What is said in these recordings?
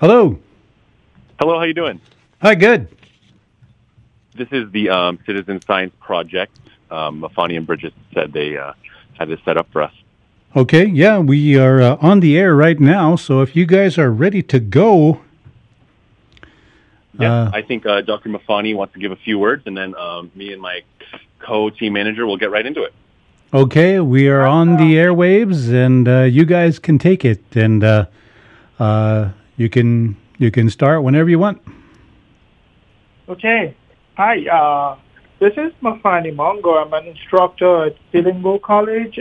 Hello. Hello, how you doing? Hi, good. This is the Citizen Science Project. Mafani and Bridget said they had this set up for us. Okay, yeah, we are on the air right now, so if you guys are ready to go. Yeah, I think Dr. Mafani wants to give a few words, and then me and my co-team manager will get right into it. Okay, we are on the airwaves, and you guys can take it, and you can start whenever you want. Okay. Hi. This is Mafani Mongo. I'm an instructor at Fillingbo College,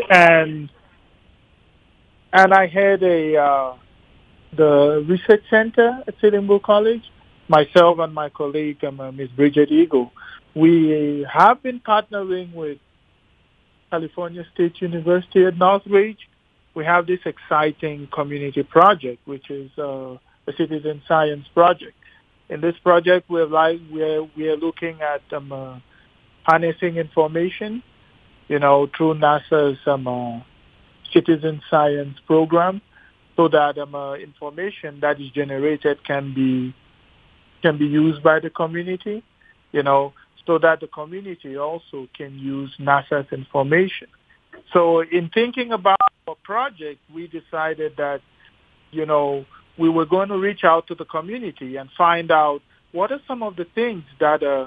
and I head the research center at Fillingbo College. Myself and my colleague, Ms. Bridget Eagle, we have been partnering with California State University at Northridge. We have this exciting community project, which is a citizen science project. In this project, we are looking at harnessing information, through NASA's citizen science program, so that information that is generated can be used by the community, so that the community also can use NASA's information. So in thinking about our project, we decided that, we were going to reach out to the community and find out what are some of the things that are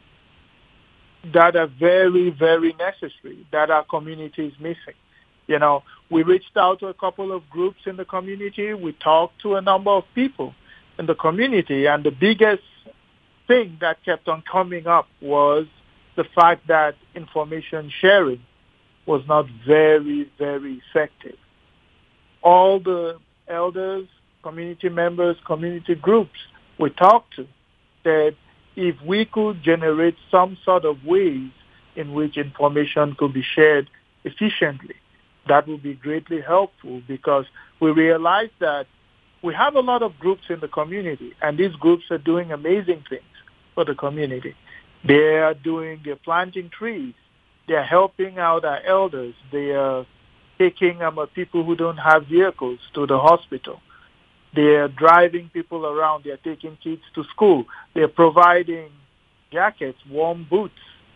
very, very necessary that our community is missing. We reached out to a couple of groups in the community. We talked to a number of people in the community, and the biggest thing that kept on coming up was the fact that information sharing was not very, very effective. All the elders, community members, community groups we talked to said if we could generate some sort of ways in which information could be shared efficiently, that would be greatly helpful, because we realized that we have a lot of groups in the community, and these groups are doing amazing things for the community. They're planting trees. They're helping out our elders. They are taking people who don't have vehicles to the hospital. They're driving people around. They're taking kids to school. They're providing jackets, warm boots,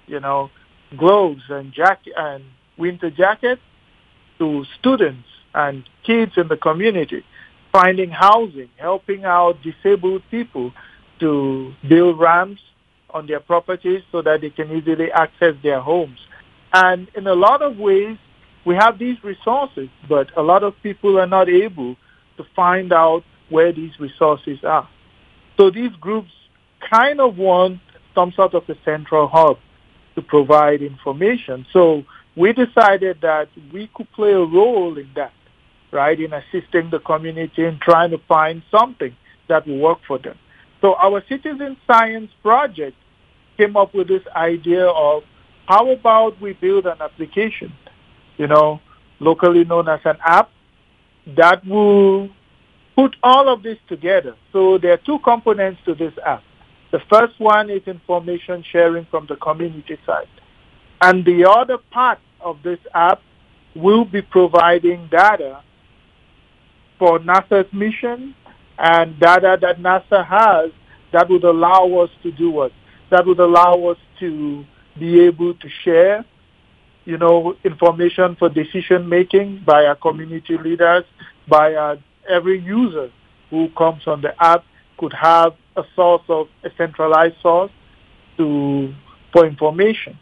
gloves and winter jackets to students and kids in the community, finding housing, helping out disabled people to build ramps on their properties so that they can easily access their homes. And in a lot of ways, we have these resources, but a lot of people are not able to find out where these resources are. So these groups kind of want some sort of a central hub to provide information. So we decided that we could play a role in that, right, in assisting the community in trying to find something that will work for them. So our citizen science project came up with this idea of how about we build an application, locally known as an app, that will put all of this together. So there are two components to this app. The first one is information sharing from the community side. And the other part of this app will be providing data for NASA's mission and data that NASA has that would allow us to do what? That would allow us to be able to share, information for decision making by our community leaders, by every user who comes on the app could have a centralized source for information.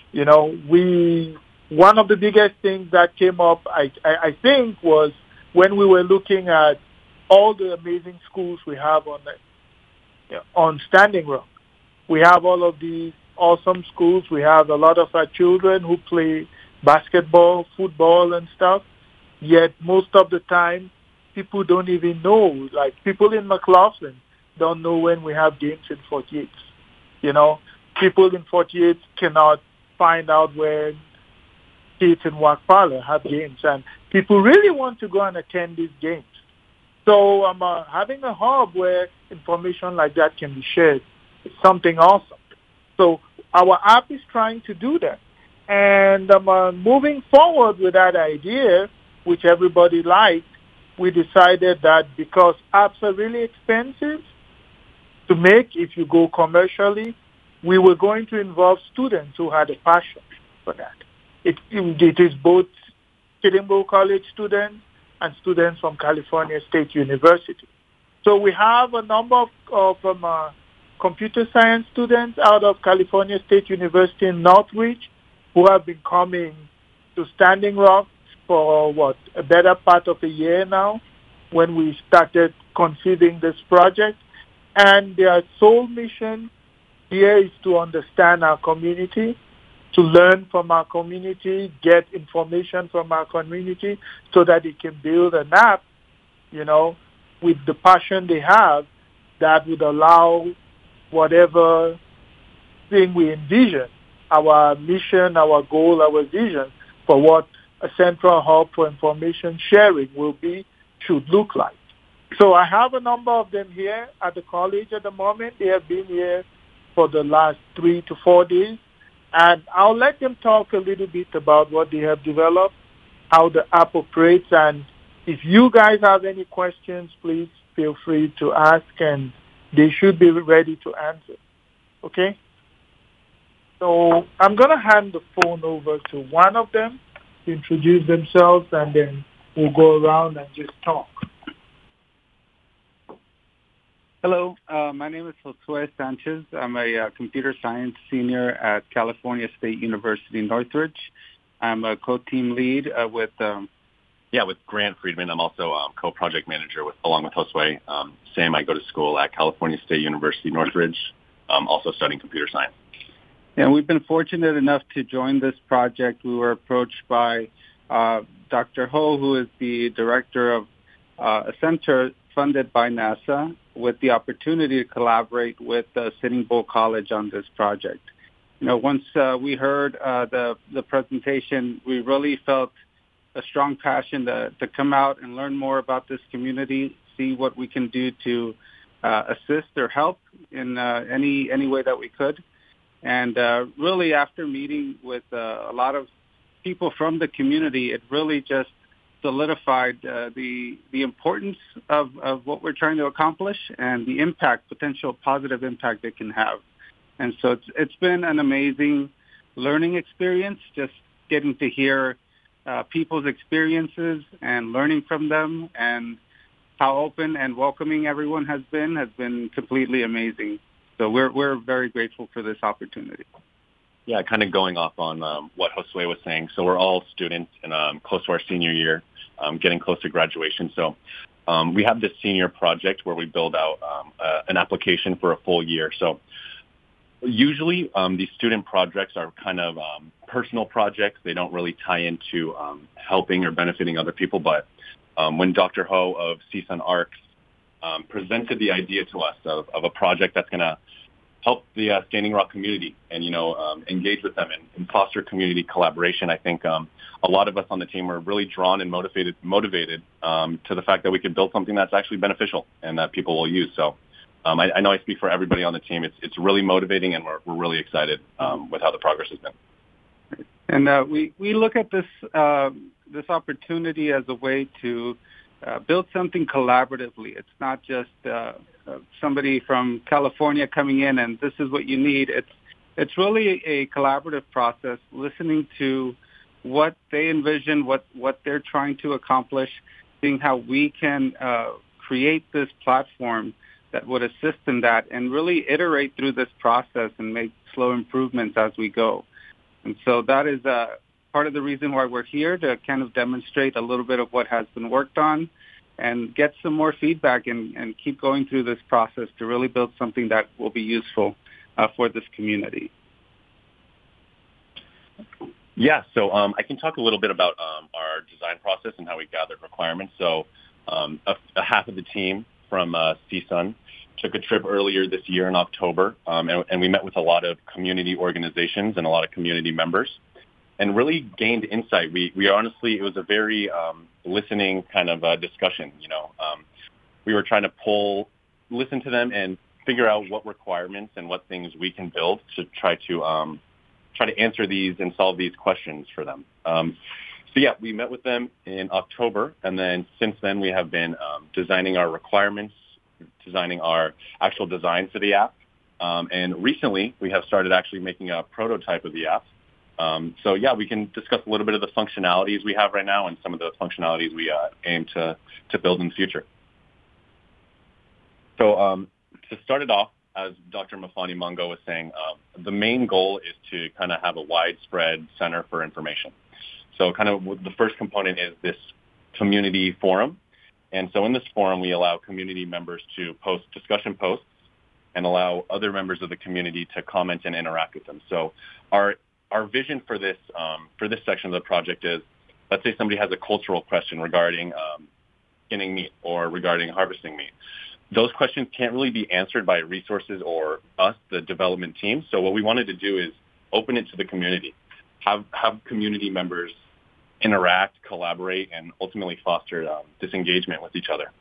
One of the biggest things that came up, I think, was when we were looking at all the amazing schools we have on Standing Rock. We have all of these awesome schools. We have a lot of our children who play basketball, football, and stuff. Yet most of the time, people don't even know. Like people in McLaughlin don't know when we have games in 48. People in 48 cannot find out when kids in Wakpala have games, and people really want to go and attend these games. So having a hub where information like that can be shared is something awesome. So our app is trying to do that. And moving forward with that idea, which everybody liked, we decided that because apps are really expensive to make if you go commercially, we were going to involve students who had a passion for that. It is both Sitting Bull College students and students from California State University. So we have a number of computer science students out of California State University in Northridge who have been coming to Standing Rock for a better part of a year now when we started conceiving this project. And their sole mission here is to understand our community, to learn from our community, get information from our community so that they can build an app, with the passion they have that would allow whatever thing we envision, our mission, our goal, our vision for what a central hub for information sharing should look like. So I have a number of them here at the college at the moment. They have been here for the last 3 to 4 days. And I'll let them talk a little bit about what they have developed, how the app operates. And if you guys have any questions, please feel free to ask, and they should be ready to answer. Okay? So I'm going to hand the phone over to one of them to introduce themselves, and then we'll go around and just talk. Hello, my name is Josue Sanchez. I'm a computer science senior at California State University, Northridge. I'm a co-team lead with Grant Friedman. I'm also co-project manager along with Josue. Same, I go to school at California State University, Northridge, also studying computer science. Yeah, we've been fortunate enough to join this project. We were approached by Dr. Ho, who is the director of a center funded by NASA, with the opportunity to collaborate with Sitting Bull College on this project. Once we heard the presentation, we really felt a strong passion to come out and learn more about this community, see what we can do to assist or help in any way that we could. And really, after meeting with a lot of people from the community, it really just solidified the importance of what we're trying to accomplish and the potential positive impact it can have. And so it's been an amazing learning experience, just getting to hear people's experiences and learning from them, and how open and welcoming everyone has been completely amazing. So we're very grateful for this opportunity. Yeah, kind of going off on what Josue was saying. So we're all students and close to our senior year, getting close to graduation. So we have this senior project where we build out an application for a full year. So usually these student projects are kind of personal projects. They don't really tie into helping or benefiting other people. But when Dr. Ho of CSUN ARCS presented the idea to us of a project that's going to help the Standing Rock community and, engage with them and foster community collaboration, I think a lot of us on the team were really drawn and motivated to the fact that we could build something that's actually beneficial and that people will use. So I know I speak for everybody on the team. It's really motivating, and we're really excited with how the progress has been. And we look at this opportunity as a way to build something collaboratively. It's not just somebody from California coming in and this is what you need. It's really a collaborative process, listening to what they envision, what they're trying to accomplish, seeing how we can create this platform that would assist in that, and really iterate through this process and make slow improvements as we go. And so that is part of the reason why we're here, to kind of demonstrate a little bit of what has been worked on and get some more feedback and keep going through this process to really build something that will be useful for this community. Yeah, so I can talk a little bit about our design process and how we gathered requirements. So a half of the team from CSUN took a trip earlier this year in October, and we met with a lot of community organizations and a lot of community members, and really gained insight. We honestly, it was a very listening kind of discussion. We were trying to listen to them and figure out what requirements and what things we can build to try to answer these and solve these questions for them. So yeah, we met with them in October, and then since then we have been designing our requirements, designing our actual design for the app, and recently we have started actually making a prototype of the app. So yeah, we can discuss a little bit of the functionalities we have right now and some of the functionalities we aim to build in the future. So to start it off, as Dr. Mafani Mungo was saying, the main goal is to kind of have a widespread center for information. So kind of the first component is this community forum. And so in this forum, we allow community members to post discussion posts and allow other members of the community to comment and interact with them. So our vision for this section of the project is, let's say somebody has a cultural question regarding skinning meat or regarding harvesting meat. Those questions can't really be answered by resources or us, the development team. So what we wanted to do is open it to the community, have community members interact, collaborate, and ultimately foster this engagement with each other.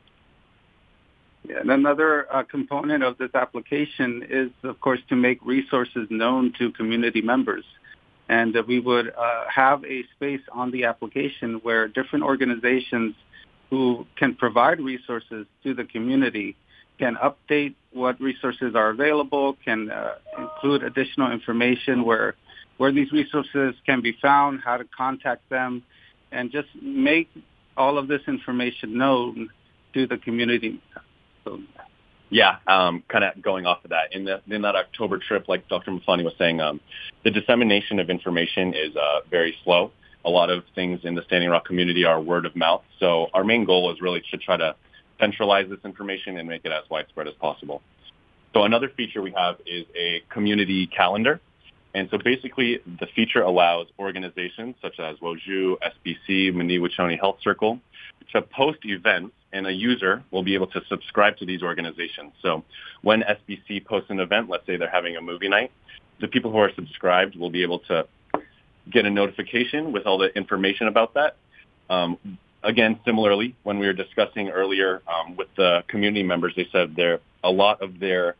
Yeah, and another component of this application is, of course, to make resources known to community members. And we would have a space on the application where different organizations who can provide resources to the community can update what resources are available, can include additional information where these resources can be found, how to contact them, and just make all of this information known to the community. So, yeah, kind of going off of that, in that October trip, like Dr. Mafani was saying, the dissemination of information is very slow. A lot of things in the Standing Rock community are word of mouth. So our main goal is really to try to centralize this information and make it as widespread as possible. So another feature we have is a community calendar. And so basically the feature allows organizations such as Woju, SBC, Maniwachoni Health Circle to post events, and a user will be able to subscribe to these organizations. So when SBC posts an event, let's say they're having a movie night, the people who are subscribed will be able to get a notification with all the information about that. Again, similarly, when we were discussing earlier with the community members, they said a lot of their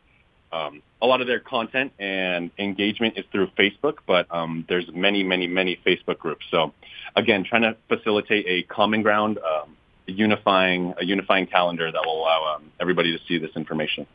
content and engagement is through Facebook, but there's many Facebook groups. So again, trying to facilitate a common ground, a unifying calendar that will allow everybody to see this information.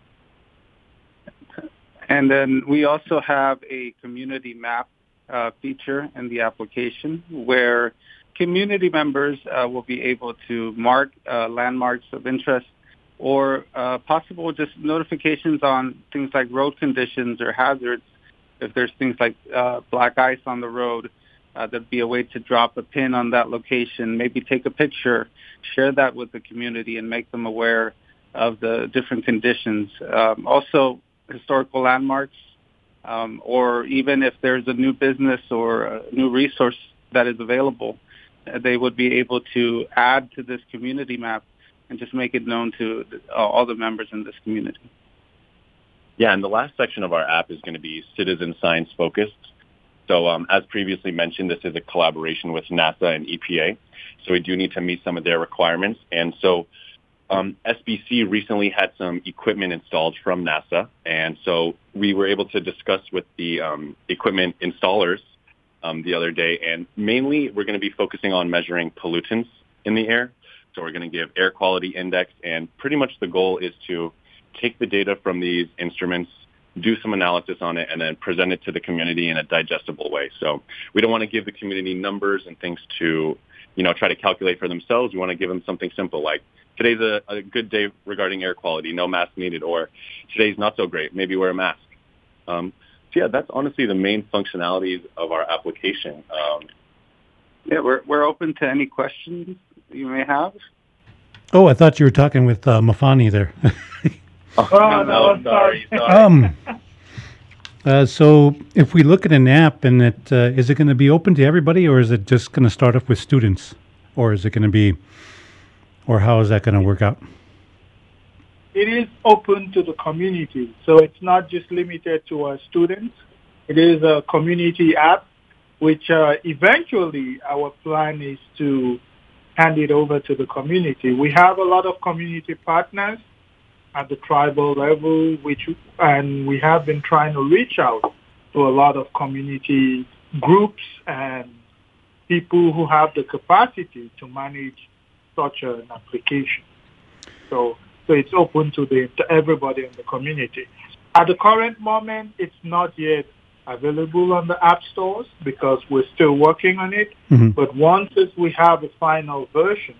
And then we also have a community map feature in the application where community members will be able to mark landmarks of interest or possible just notifications on things like road conditions or hazards. If there's things like black ice on the road, there'd be a way to drop a pin on that location, maybe take a picture, share that with the community and make them aware of the different conditions. Also, historical landmarks, or even if there's a new business or a new resource that is available, they would be able to add to this community map and just make it known to all the members in this community. Yeah, and the last section of our app is going to be citizen science focused. So as previously mentioned, this is a collaboration with NASA and EPA. So we do need to meet some of their requirements. And so SBC recently had some equipment installed from NASA. And so we were able to discuss with the equipment installers the other day. And mainly we're going to be focusing on measuring pollutants in the air. So we're going to give air quality index. And pretty much the goal is to take the data from these instruments, do some analysis on it, and then present it to the community in a digestible way. So we don't want to give the community numbers and things to, try to calculate for themselves. We want to give them something simple like, today's a good day regarding air quality, no mask needed, or today's not so great, maybe wear a mask. So yeah, that's honestly the main functionalities of our application. Yeah, we're open to any questions you may have. Oh, I thought you were talking with Mafani there. Oh, no, sorry. So if we look at an app, and is it going to be open to everybody, or is it just going to start off with students? Or is it going to be, or how is that going to work out? It is open to the community. So it's not just limited to our students. It is a community app, which eventually our plan is to hand it over to the community. We have a lot of community partners at the tribal level, and we have been trying to reach out to a lot of community groups and people who have the capacity to manage such an application. So it's open to everybody in the community. At the current moment, it's not yet available on the app stores because we're still working on it. Mm-hmm. But once we have a final version,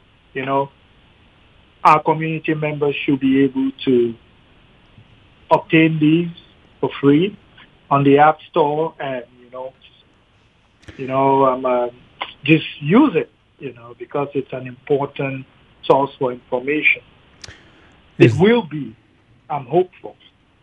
our community members should be able to obtain these for free on the app store and, just use it, because it's an important source for information. It will be. I'm hopeful.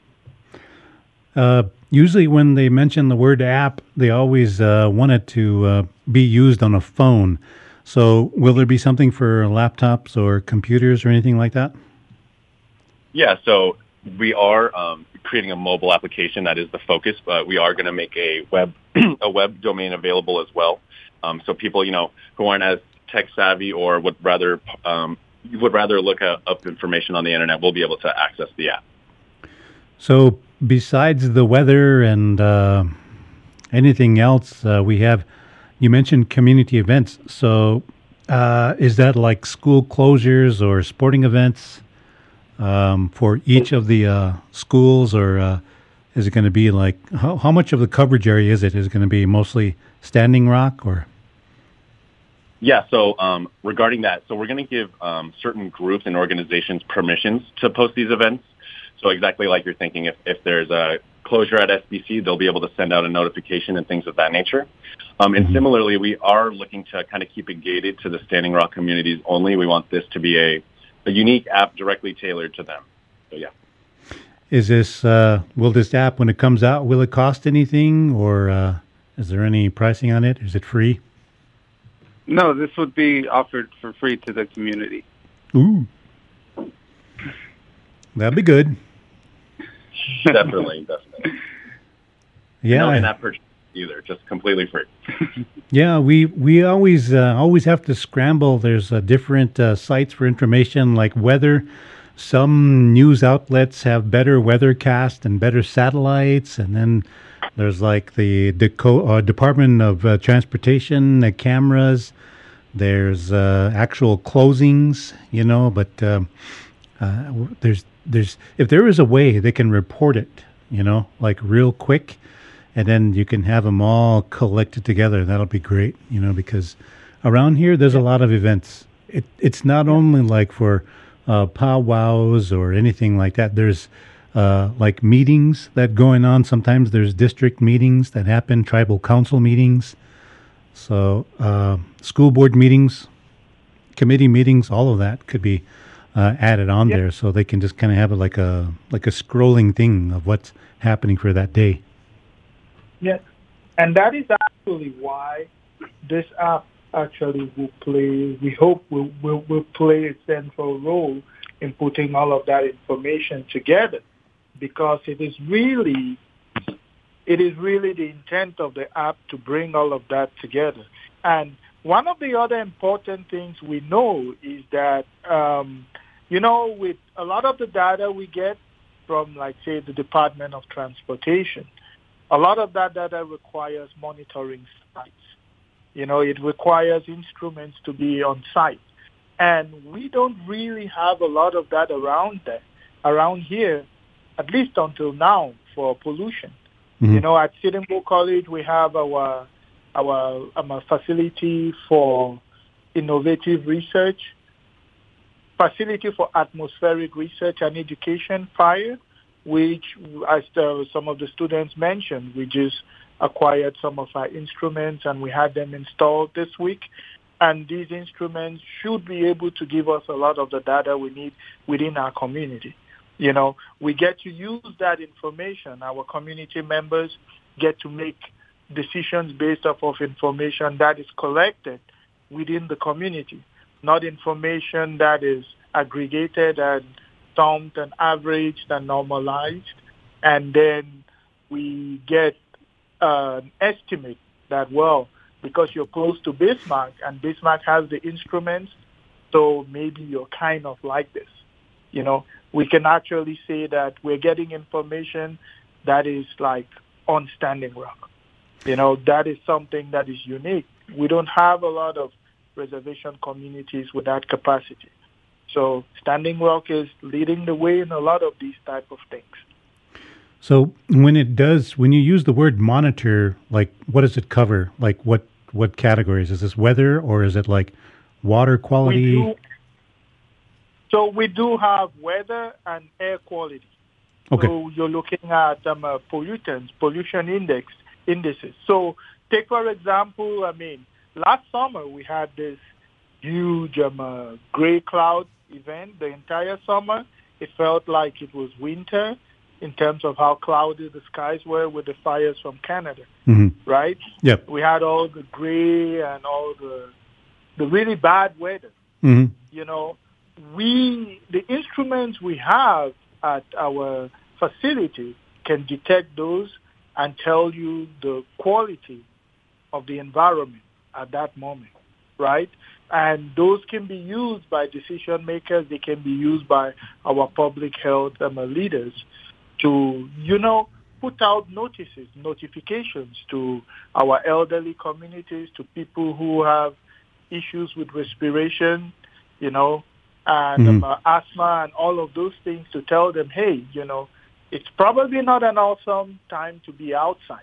Usually when they mention the word app, they always want it to be used on a phone. So will there be something for laptops or computers or anything like that? Yeah, so we are creating a mobile application. That is the focus, but we are going to make a web domain available as well. So people, who aren't as tech savvy or would rather look up information on the internet will be able to access the app. So besides the weather and anything else, you mentioned community events. So is that like school closures or sporting events for each of the schools, or is it going to be like, how much of the coverage area is it? Is it going to be mostly Standing Rock or? Yeah, so regarding that, so we're going to give certain groups and organizations permissions to post these events. So exactly like you're thinking, if there's a closure at SBC, they'll be able to send out a notification and things of that nature. And similarly, we are looking to kind of keep it gated to the Standing Rock communities only. We want this to be a unique app directly tailored to them. So, yeah. Is this, will this app, when it comes out, will it cost anything, or is there any pricing on it? Is it free? No, this would be offered for free to the community. Ooh. That'd be good. Definitely. Yeah. No in-app purchase either, just completely free. Yeah, we always have to scramble. There's different sites for information like weather. Some news outlets have better weathercast and better satellites, and then there's like the Department of Transportation cameras. There's actual closings, but there's if there is a way they can report it, like real quick, and then you can have them all collected together. That'll be great, because around here there's a lot of events. It's not only like for powwows or anything like that. There's like meetings that going on. Sometimes there's district meetings that happen, tribal council meetings, so school board meetings, committee meetings. All of that could be added on there, so they can just kind of have it like a scrolling thing of what's happening for that day. Yes, and that is actually why this app actually will play. We hope will play a central role in putting all of that information together, because it is really the intent of the app to bring all of that together. And one of the other important things we know is that with a lot of the data we get from, like, say, the Department of Transportation, a lot of that data requires monitoring sites. It requires instruments to be on site. And we don't really have a lot of that around here, at least until now, for pollution. Mm-hmm. At Sitting Bull College, we have our facility for innovative research, facility for atmospheric research and education, FIRE, which, as some of the students mentioned, we just acquired some of our instruments and we had them installed this week. And these instruments should be able to give us a lot of the data we need within our community. We get to use that information. Our community members get to make decisions based off of information that is collected within the community, not information that is aggregated and thumbed and averaged and normalized. And then we get an estimate that, well, because you're close to Bismarck and Bismarck has the instruments, so maybe you're kind of like this. We can actually say that we're getting information that is like on Standing Rock. That is something that is unique. We don't have a lot of reservation communities with that capacity. So Standing Rock is leading the way in a lot of these type of things. So when you use the word monitor, like what does it cover? Like what categories? Is this weather or is it like water quality? We do have weather and air quality. Okay. So you're looking at pollutants, pollution indices. So take, for example, last summer we had this huge gray cloud event the entire summer. It felt like it was winter in terms of how cloudy the skies were with the fires from Canada, right? Yep. We had all the gray and all the really bad weather. You know, the instruments we have at our facility can detect those and tell you the quality of the environment at that moment, right? And those can be used by decision makers. They can be used by our public health leaders to, put out notifications to our elderly communities, to people who have issues with respiration, and asthma and all of those things, to tell them, hey, it's probably not an awesome time to be outside,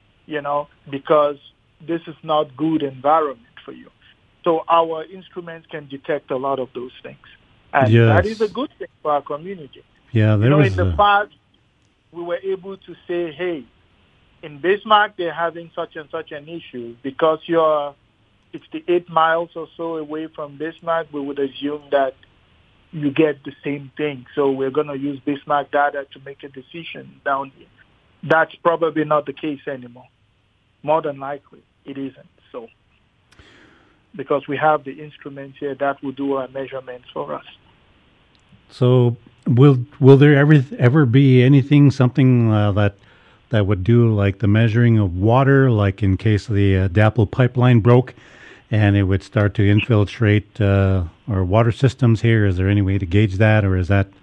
because this is not good environment for you. So our instruments can detect a lot of those things. And that is a good thing for our community. Yeah, in the past, we were able to say, hey, in Bismarck, they're having such and such an issue. Because you're 68 miles or so away from Bismarck, we would assume that you get the same thing. So we're going to use Bismarck data to make a decision down here. That's probably not the case anymore. More than likely, it isn't. So, because we have the instruments here that will do our measurements for us. So will there ever be something that would do like the measuring of water, like in case the DAPL pipeline broke and it would start to infiltrate our water systems here? Is there any way to gauge that, or is that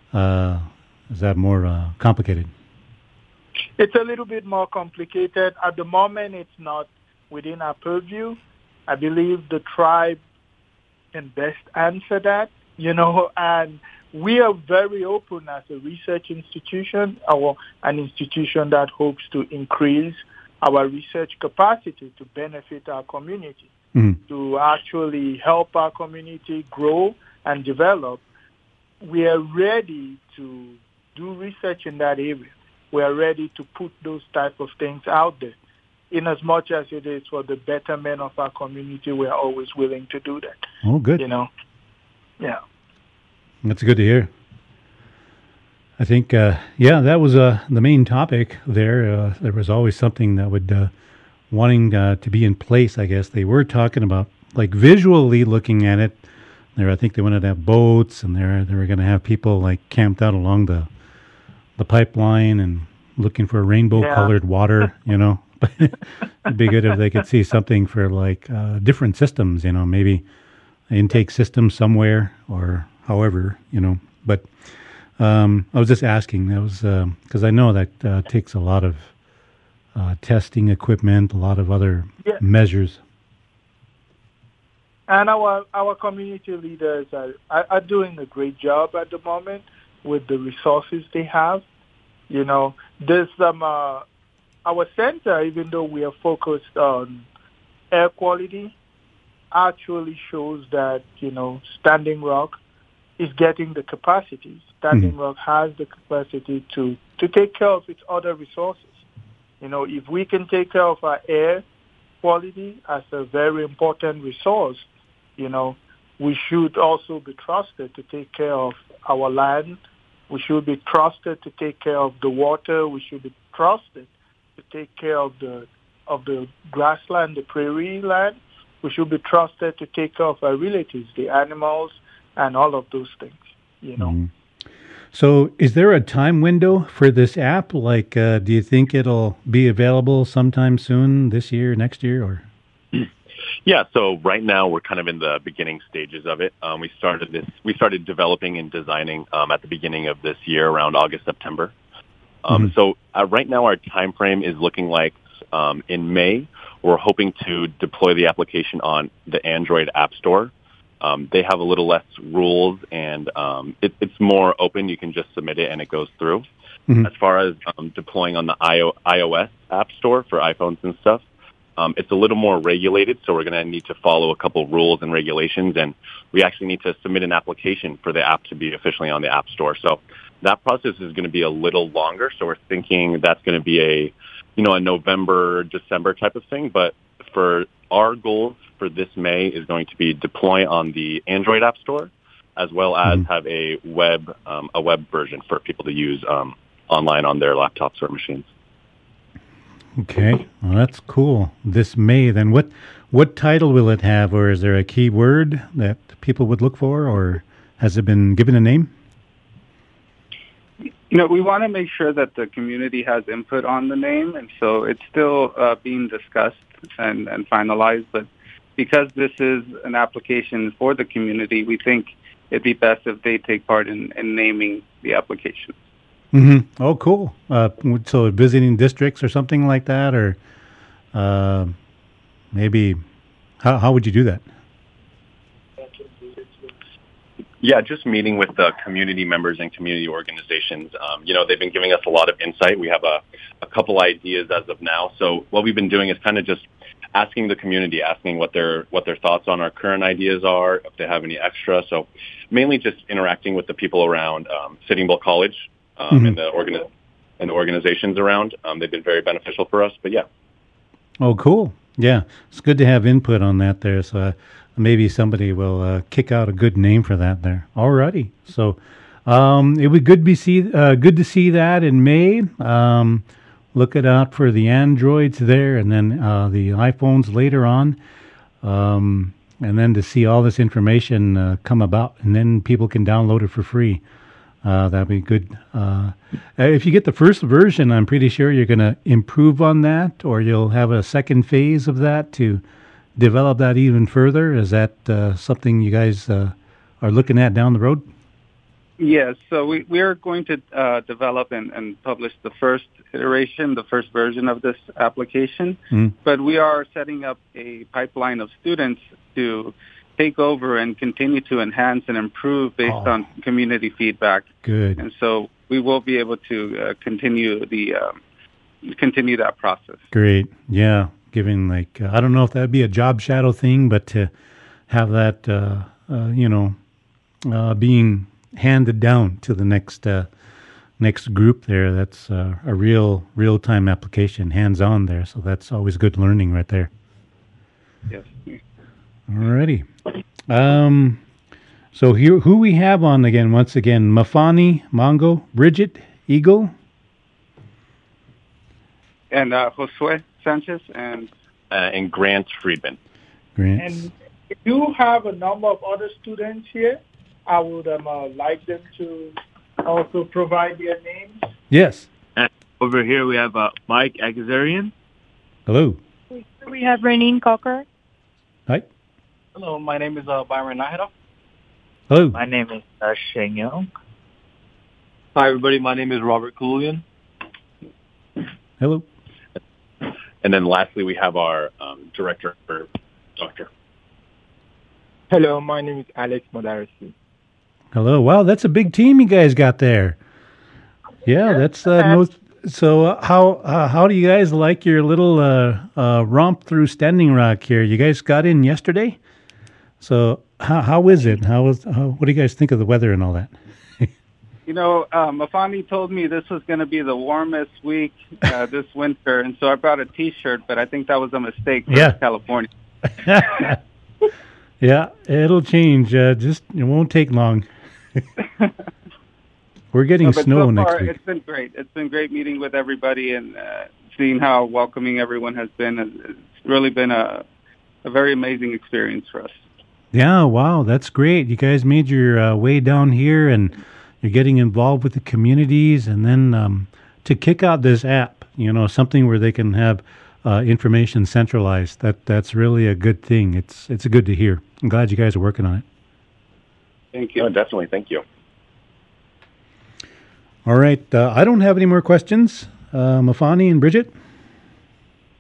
more complicated? It's a little bit more complicated. At the moment, it's not within our purview. I believe the tribe can best answer that, and we are very open as a research institution, or an institution that hopes to increase our research capacity to benefit our community, to actually help our community grow and develop. We are ready to do research in that area. We are ready to put those type of things out there. In as much as it is for the betterment of our community, we are always willing to do that. Oh, good. Yeah. That's good to hear. I think, that was the main topic there. There was always something that would wanting to be in place, I guess. They were talking about, like, visually looking at it. I think they wanted to have boats, and they were going to have people, like, camped out along the pipeline and looking for rainbow-colored water, But it'd be good if they could see something for, like, different systems, maybe intake system somewhere or however, But I was just asking. That was because I know that takes a lot of testing equipment, a lot of other measures. And our community leaders are doing a great job at the moment with the resources they have. There's our center, even though we are focused on air quality, actually shows that, Standing Rock is getting the capacity. Standing Rock has the capacity to take care of its other resources. If we can take care of our air quality as a very important resource, we should also be trusted to take care of our land. We should be trusted to take care of the water. We should be trusted to take care of the grassland, the prairie land. We should be trusted to take care of our relatives, the animals, and all of those things, So is there a time window for this app? Like, do you think it'll be available sometime soon, this year, next year, or? Yeah, so right now we're kind of in the beginning stages of it. We started developing and designing at the beginning of this year, around August, September. So right now our time frame is looking like in May, we're hoping to deploy the application on the Android App Store. They have a little less rules, and it's more open. You can just submit it, and it goes through. Mm-hmm. As far as deploying on the iOS App Store for iPhones and stuff, it's a little more regulated, so we're going to need to follow a couple rules and regulations, and we actually need to submit an application for the app to be officially on the App Store. So that process is going to be a little longer, so we're thinking that's going to be a November, December type of thing. But for our goals for this May is going to be deploy on the Android App Store, as well as have a web version for people to use online on their laptops or machines. Okay, well, that's cool. This May, then what title will it have, or is there a keyword that people would look for, or has it been given a name? We want to make sure that the community has input on the name, and so it's still being discussed and finalized. But because this is an application for the community, we think it'd be best if they take part in naming the application. Mm-hmm. Oh, cool. So visiting districts or something like that, or maybe how would you do that? Yeah, just meeting with the community members and community organizations. They've been giving us a lot of insight. We have a couple ideas as of now. So what we've been doing is kind of just asking the community, asking what their thoughts on our current ideas are, if they have any extra. So mainly just interacting with the people around Sitting Bull College and the organizations around. They've been very beneficial for us. But yeah. Oh, cool. Yeah, it's good to have input on that there. So maybe somebody will kick out a good name for that there. Alrighty. So it would good to see that in May. Look it out for the Androids there, and then the iPhones later on, and then to see all this information come about, and then people can download it for free. That'd be good. If you get the first version, I'm pretty sure you're going to improve on that, or you'll have a second phase of that to develop that even further. Is that something you guys are looking at down the road? Yes. So we are going to develop and publish the first iteration, the first version of this application. But we are setting up a pipeline of students to take over and continue to enhance and improve based on community feedback. Good. And so we will be able to continue that process. Great. Yeah. Giving I don't know if that'd be a job shadow thing, but to have that, being handed down to the next group there, that's a real-time application, hands-on there. So that's always good learning right there. Yes. Alrighty. So here, who we have on again? Once again, Mafani, Mongo, Bridget, Eagle, and Josue Sanchez and Grant Friedman. Grant. And if you have a number of other students here, I would like them to also provide their names. Yes. And over here we have Mike Agazarian. Hello. We have Renine Cocker. Hi. Hello, my name is Byron Nahida. Hello. My name is Sheng Young. Hi, everybody. My name is Robert Kululian. Hello. And then lastly, we have our director, Doctor. Hello, my name is Alex Modarisi. Hello. Wow, that's a big team you guys got there. Yeah, that's so. How do you guys like your little romp through Standing Rock here? You guys got in yesterday, so how is it? What do you guys think of the weather and all that? Mafani told me this was going to be the warmest week this winter, and so I brought a T-shirt, but I think that was a mistake for California. Yeah, it'll change. It won't take long. We're getting snow so next far, week. It's been great. It's been great meeting with everybody and seeing how welcoming everyone has been. It's really been a very amazing experience for us. Yeah, wow, that's great. You guys made your way down here, and you're getting involved with the communities, and then to kick out this app, something where they can have information centralized. That's really a good thing. It's good to hear. I'm glad you guys are working on it. Thank you. Oh, definitely. Thank you. All right. I don't have any more questions. Mafani and Bridget?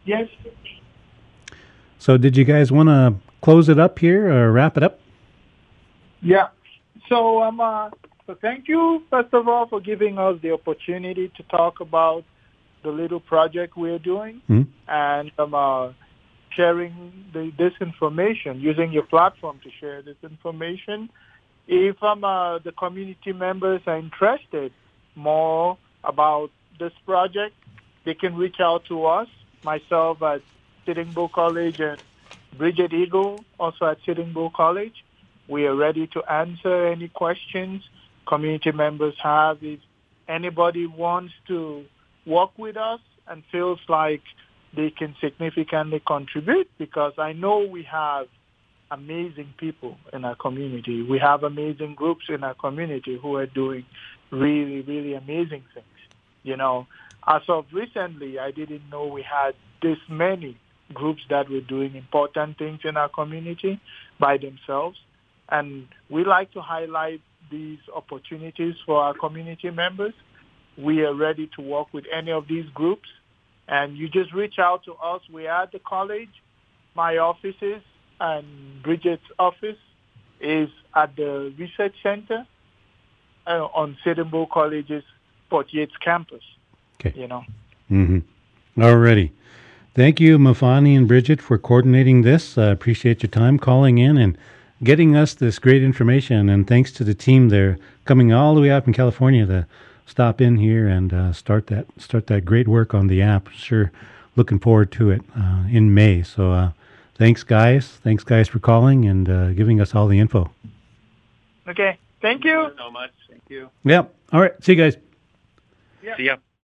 Yes. So did you guys want to close it up here or wrap it up? Yeah. So so thank you first of all for giving us the opportunity to talk about the little project we're doing and sharing this information, using your platform to share this information. If the community members are interested more about this project, they can reach out to us, myself at Sitting Bull College and Bridget Eagle, also at Sitting Bull College. We are ready to answer any questions community members have. If anybody wants to work with us and feels like they can significantly contribute, because I know we have amazing people in our community. We have amazing groups in our community who are doing really, really amazing things. You know, as of recently, I didn't know we had this many groups that were doing important things in our community by themselves. And we like to highlight these opportunities for our community members. We are ready to work with any of these groups. And you just reach out to us. We are at the college. My offices and Bridget's office is at the Research Center on Sitting Bull College's Port Yates campus. Okay. You know. Mm-hmm. Alrighty. Thank you, Mafani and Bridget, for coordinating this. I appreciate your time calling in and getting us this great information. And thanks to the team there coming all the way out from California to stop in here and start that great work on the app. Sure, looking forward to it in May. So thanks, guys. Thanks, guys, for calling and giving us all the info. Okay. Thank you. So much. Thank you. Yep. All right. See you guys. Yeah. See ya.